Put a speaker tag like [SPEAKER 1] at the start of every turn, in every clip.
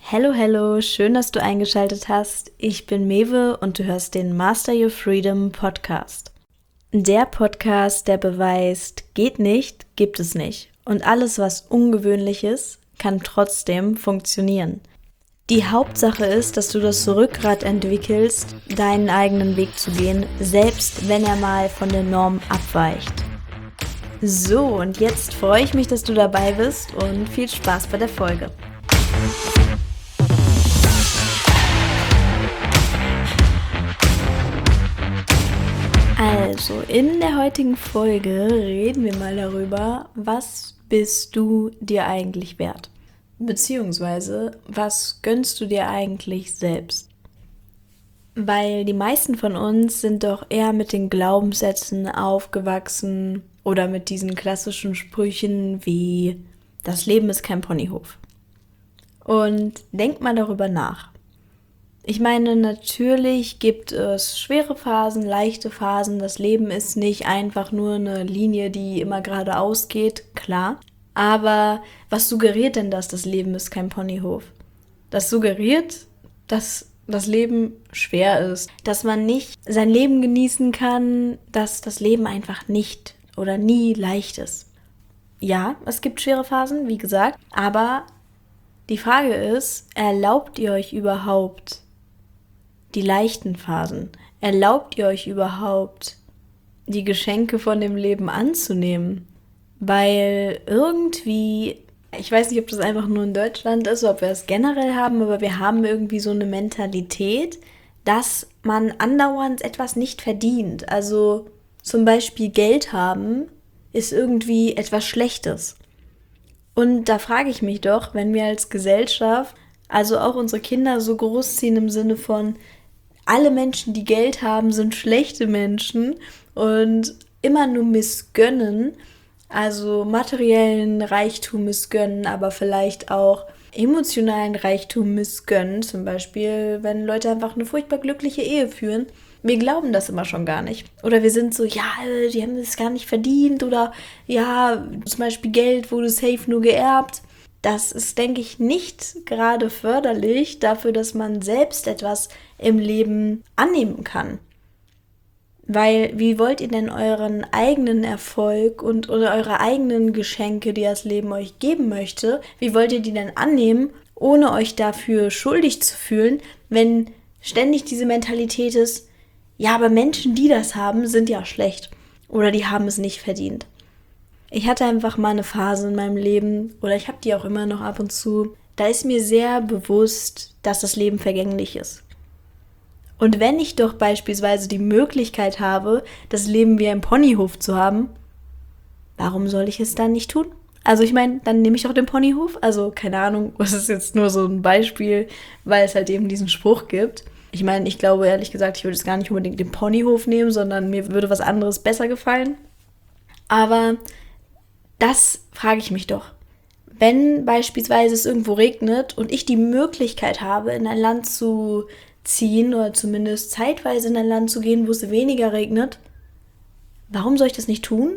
[SPEAKER 1] Hello, hello, schön, dass du eingeschaltet hast. Ich bin Mewe und du hörst den Master Your Freedom Podcast. Der Podcast, der beweist, geht nicht, gibt es nicht. Und alles, was ungewöhnlich ist, kann trotzdem funktionieren. Die Hauptsache ist, dass du das Rückgrat entwickelst, deinen eigenen Weg zu gehen, selbst wenn er mal von der Norm abweicht. So, und jetzt freue ich mich, dass du dabei bist und viel Spaß bei der Folge. Also, in der heutigen Folge reden wir mal darüber, was bist du dir eigentlich wert? Beziehungsweise, was gönnst du dir eigentlich selbst? Weil die meisten von uns sind doch eher mit den Glaubenssätzen aufgewachsen oder mit diesen klassischen Sprüchen wie das Leben ist kein Ponyhof. Und denk mal darüber nach. Ich meine, natürlich gibt es schwere Phasen, leichte Phasen. Das Leben ist nicht einfach nur eine Linie, die immer geradeaus geht, klar. Aber was suggeriert denn das Leben ist kein Ponyhof? Das suggeriert, dass das Leben schwer ist, dass man nicht sein Leben genießen kann, dass das Leben einfach nicht oder nie leicht ist. Ja, es gibt schwere Phasen, wie gesagt, aber die Frage ist, erlaubt ihr euch überhaupt die leichten Phasen? Erlaubt ihr euch überhaupt, die Geschenke von dem Leben anzunehmen? Weil irgendwie, ich weiß nicht, ob das einfach nur in Deutschland ist oder ob wir es generell haben, aber wir haben irgendwie so eine Mentalität, dass man andauernd etwas nicht verdient. Also zum Beispiel Geld haben ist irgendwie etwas Schlechtes. Und da frage ich mich doch, wenn wir als Gesellschaft, also auch unsere Kinder so großziehen im Sinne von, alle Menschen, die Geld haben, sind schlechte Menschen und immer nur missgönnen, also materiellen Reichtum missgönnen, aber vielleicht auch emotionalen Reichtum missgönnen, zum Beispiel, wenn Leute einfach eine furchtbar glückliche Ehe führen. Wir glauben das immer schon gar nicht. Oder wir sind so, ja, die haben das gar nicht verdient oder ja, zum Beispiel Geld wurde safe nur geerbt. Das ist, denke ich, nicht gerade förderlich dafür, dass man selbst etwas im Leben annehmen kann. Weil, wie wollt ihr denn euren eigenen Erfolg oder eure eigenen Geschenke, die das Leben euch geben möchte, wie wollt ihr die denn annehmen, ohne euch dafür schuldig zu fühlen, wenn ständig diese Mentalität ist, ja, aber Menschen, die das haben, sind ja schlecht oder die haben es nicht verdient. Ich hatte einfach mal eine Phase in meinem Leben, oder ich habe die auch immer noch ab und zu, da ist mir sehr bewusst, dass das Leben vergänglich ist. Und wenn ich doch beispielsweise die Möglichkeit habe, das Leben wie ein Ponyhof zu haben, warum soll ich es dann nicht tun? Also ich meine, dann nehme ich doch den Ponyhof. Also keine Ahnung, das ist jetzt nur so ein Beispiel, weil es halt eben diesen Spruch gibt. Ich meine, ich glaube ehrlich gesagt, ich würde es gar nicht unbedingt den Ponyhof nehmen, sondern mir würde was anderes besser gefallen. Aber das frage ich mich doch. Wenn beispielsweise es irgendwo regnet und ich die Möglichkeit habe, in ein Land zu ziehen oder zumindest zeitweise in ein Land zu gehen, wo es weniger regnet, warum soll ich das nicht tun?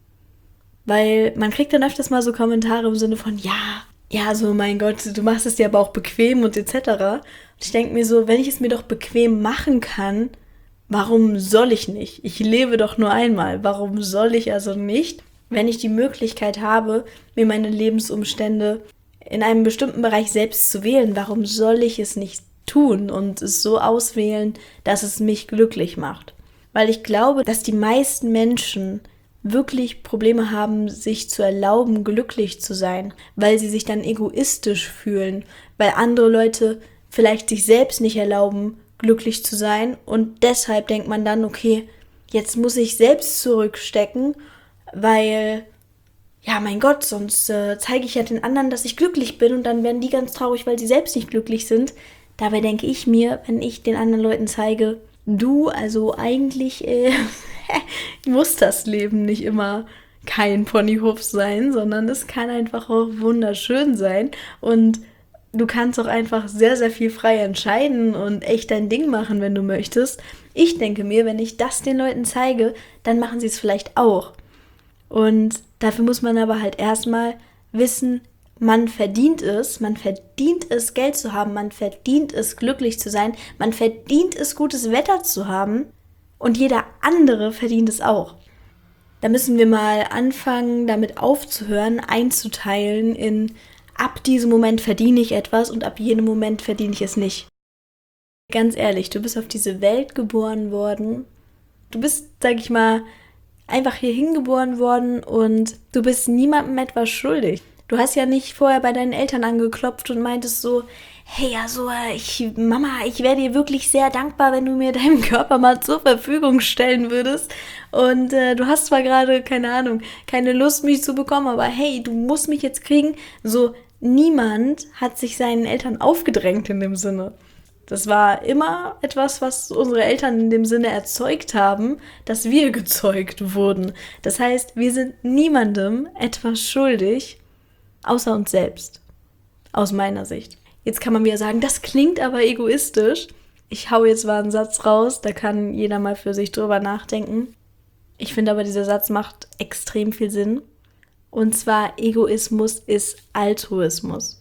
[SPEAKER 1] Weil man kriegt dann öfters mal so Kommentare im Sinne von, ja, so mein Gott, du machst es dir aber auch bequem und etc. Und ich denke mir so, wenn ich es mir doch bequem machen kann, warum soll ich nicht? Ich lebe doch nur einmal, warum soll ich also nicht? Wenn ich die Möglichkeit habe, mir meine Lebensumstände in einem bestimmten Bereich selbst zu wählen, warum soll ich es nicht tun und es so auswählen, dass es mich glücklich macht? Weil ich glaube, dass die meisten Menschen wirklich Probleme haben, sich zu erlauben, glücklich zu sein, weil sie sich dann egoistisch fühlen, weil andere Leute vielleicht sich selbst nicht erlauben, glücklich zu sein und deshalb denkt man dann, okay, jetzt muss ich selbst zurückstecken, weil, ja, mein Gott, sonst zeige ich ja den anderen, dass ich glücklich bin und dann werden die ganz traurig, weil sie selbst nicht glücklich sind. Dabei denke ich mir, wenn ich den anderen Leuten zeige, du, also eigentlich muss das Leben nicht immer kein Ponyhof sein, sondern es kann einfach auch wunderschön sein und du kannst auch einfach sehr, sehr viel frei entscheiden und echt dein Ding machen, wenn du möchtest. Ich denke mir, wenn ich das den Leuten zeige, dann machen sie es vielleicht auch. Und dafür muss man aber halt erstmal wissen, Man verdient es Geld zu haben, man verdient es glücklich zu sein, man verdient es gutes Wetter zu haben und jeder andere verdient es auch. Da müssen wir mal anfangen, damit aufzuhören, einzuteilen in ab diesem Moment verdiene ich etwas und ab jenem Moment verdiene ich es nicht. Ganz ehrlich, du bist auf diese Welt geboren worden. Du bist, sag ich mal, einfach hier hingeboren worden und du bist niemandem etwas schuldig. Du hast ja nicht vorher bei deinen Eltern angeklopft und meintest so, hey, also Mama, ich wäre dir wirklich sehr dankbar, wenn du mir deinen Körper mal zur Verfügung stellen würdest. Und du hast zwar gerade, keine Ahnung, keine Lust, mich zu bekommen, aber hey, du musst mich jetzt kriegen. So, niemand hat sich seinen Eltern aufgedrängt in dem Sinne. Das war immer etwas, was unsere Eltern in dem Sinne erzeugt haben, dass wir gezeugt wurden. Das heißt, wir sind niemandem etwas schuldig, außer uns selbst. Aus meiner Sicht. Jetzt kann man wieder sagen, das klingt aber egoistisch. Ich hau jetzt mal einen Satz raus, da kann jeder mal für sich drüber nachdenken. Ich finde aber, dieser Satz macht extrem viel Sinn. Und zwar, Egoismus ist Altruismus.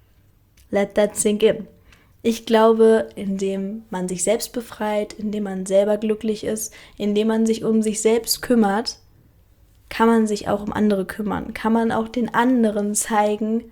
[SPEAKER 1] Let that sink in. Ich glaube, indem man sich selbst befreit, indem man selber glücklich ist, indem man sich um sich selbst kümmert, kann man sich auch um andere kümmern. Kann man auch den anderen zeigen,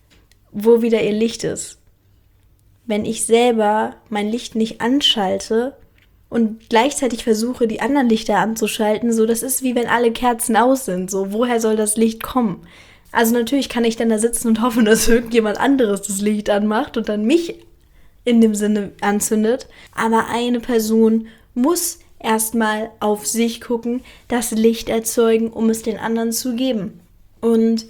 [SPEAKER 1] wo wieder ihr Licht ist. Wenn ich selber mein Licht nicht anschalte und gleichzeitig versuche, die anderen Lichter anzuschalten, so das ist wie wenn alle Kerzen aus sind. So, woher soll das Licht kommen? Also natürlich kann ich dann da sitzen und hoffen, dass irgendjemand anderes das Licht anmacht und dann mich in dem Sinne anzündet. Aber eine Person muss erstmal auf sich gucken, das Licht erzeugen, um es den anderen zu geben. Und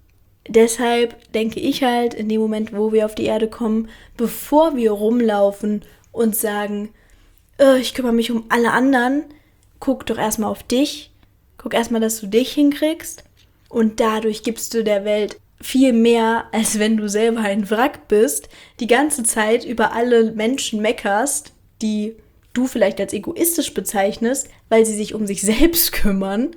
[SPEAKER 1] deshalb denke ich halt, in dem Moment, wo wir auf die Erde kommen, bevor wir rumlaufen und sagen, ich kümmere mich um alle anderen, guck doch erstmal auf dich, guck erstmal, dass du dich hinkriegst und dadurch gibst du der Welt viel mehr, als wenn du selber ein Wrack bist, die ganze Zeit über alle Menschen meckerst, die du vielleicht als egoistisch bezeichnest, weil sie sich um sich selbst kümmern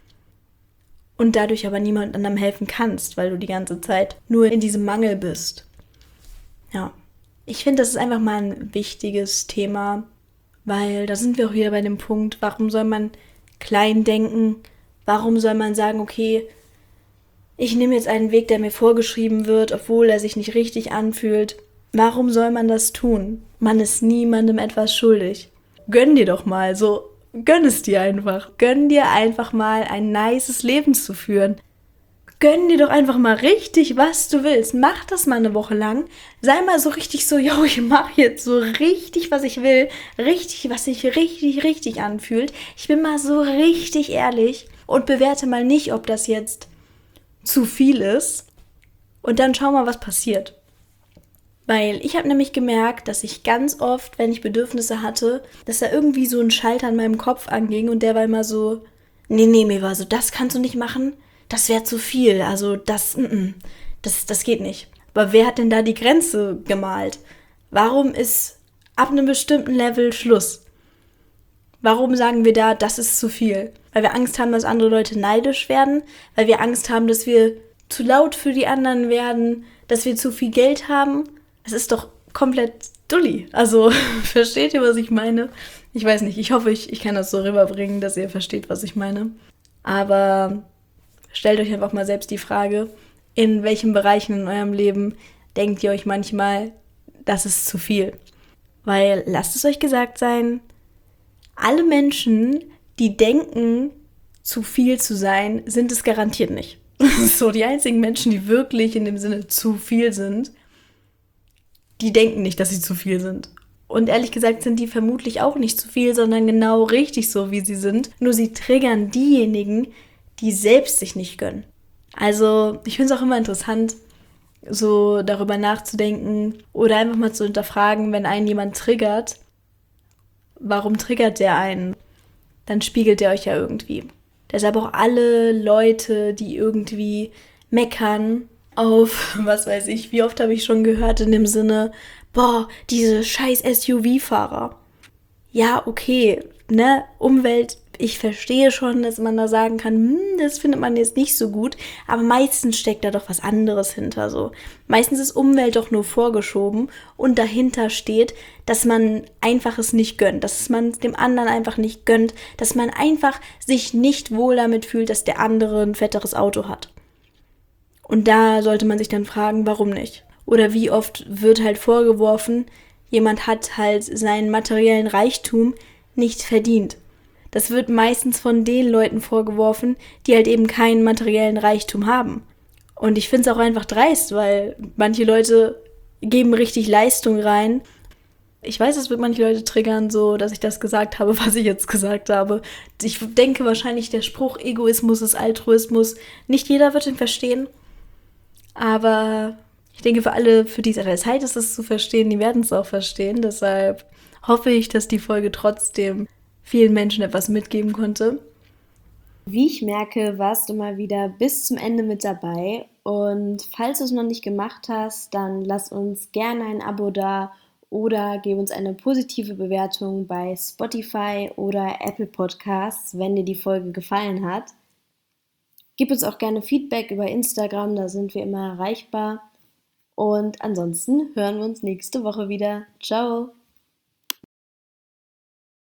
[SPEAKER 1] und dadurch aber niemand anderem helfen kannst, weil du die ganze Zeit nur in diesem Mangel bist. Ja, ich finde, das ist einfach mal ein wichtiges Thema, weil da sind wir auch wieder bei dem Punkt, warum soll man klein denken, warum soll man sagen, okay, ich nehme jetzt einen Weg, der mir vorgeschrieben wird, obwohl er sich nicht richtig anfühlt. Warum soll man das tun? Man ist niemandem etwas schuldig. Gönn dir doch mal, so gönn es dir einfach. Gönn dir einfach mal ein nices Leben zu führen. Gönn dir doch einfach mal richtig, was du willst. Mach das mal eine Woche lang. Sei mal so richtig so, yo, ich mache jetzt so richtig, was ich will. Richtig, was sich richtig anfühlt. Ich bin mal so richtig ehrlich und bewerte mal nicht, ob das jetzt zu viel ist und dann schau mal, was passiert. Weil ich habe nämlich gemerkt, dass ich ganz oft, wenn ich Bedürfnisse hatte, dass da irgendwie so ein Schalter in meinem Kopf anging und der war immer so, nee, mir war so, das kannst du nicht machen, das wäre zu viel, also das geht nicht. Aber wer hat denn da die Grenze gemalt? Warum ist ab einem bestimmten Level Schluss? Warum sagen wir da, das ist zu viel? Weil wir Angst haben, dass andere Leute neidisch werden, weil wir Angst haben, dass wir zu laut für die anderen werden, dass wir zu viel Geld haben. Es ist doch komplett dulli. Also, versteht ihr, was ich meine? Ich weiß nicht, ich hoffe, ich kann das so rüberbringen, dass ihr versteht, was ich meine. Aber stellt euch einfach mal selbst die Frage, in welchen Bereichen in eurem Leben denkt ihr euch manchmal, das ist zu viel? Weil, lasst es euch gesagt sein, alle Menschen, die denken, zu viel zu sein, sind es garantiert nicht. So, die einzigen Menschen, die wirklich in dem Sinne zu viel sind, die denken nicht, dass sie zu viel sind. Und ehrlich gesagt sind die vermutlich auch nicht zu viel, sondern genau richtig so, wie sie sind. Nur sie triggern diejenigen, die selbst sich nicht gönnen. Also, ich finde es auch immer interessant, so darüber nachzudenken oder einfach mal zu hinterfragen, wenn einen jemand triggert, warum triggert der einen? Dann spiegelt der euch ja irgendwie. Deshalb auch alle Leute, die irgendwie meckern auf, was weiß ich, wie oft habe ich schon gehört in dem Sinne, boah, diese scheiß SUV-Fahrer. Ja, okay, ne, Umwelt ich verstehe schon, dass man da sagen kann, das findet man jetzt nicht so gut, aber meistens steckt da doch was anderes hinter so. Meistens ist Umwelt doch nur vorgeschoben und dahinter steht, dass man einfach es nicht gönnt, dass man dem anderen einfach nicht gönnt, dass man einfach sich nicht wohl damit fühlt, dass der andere ein fetteres Auto hat. Und da sollte man sich dann fragen, warum nicht? Oder wie oft wird halt vorgeworfen, jemand hat halt seinen materiellen Reichtum nicht verdient. Das wird meistens von den Leuten vorgeworfen, die halt eben keinen materiellen Reichtum haben. Und ich finde es auch einfach dreist, weil manche Leute geben richtig Leistung rein. Ich weiß, es wird manche Leute triggern, so, dass ich das gesagt habe, was ich jetzt gesagt habe. Ich denke wahrscheinlich, der Spruch Egoismus ist Altruismus. Nicht jeder wird ihn verstehen. Aber ich denke, für alle, für die Zeit ist es zu verstehen, die werden es auch verstehen. Deshalb hoffe ich, dass die Folge trotzdem vielen Menschen etwas mitgeben konnte.
[SPEAKER 2] Wie ich merke, warst du mal wieder bis zum Ende mit dabei. Und falls du es noch nicht gemacht hast, dann lass uns gerne ein Abo da oder gib uns eine positive Bewertung bei Spotify oder Apple Podcasts, wenn dir die Folge gefallen hat. Gib uns auch gerne Feedback über Instagram, da sind wir immer erreichbar. Und ansonsten hören wir uns nächste Woche wieder. Ciao!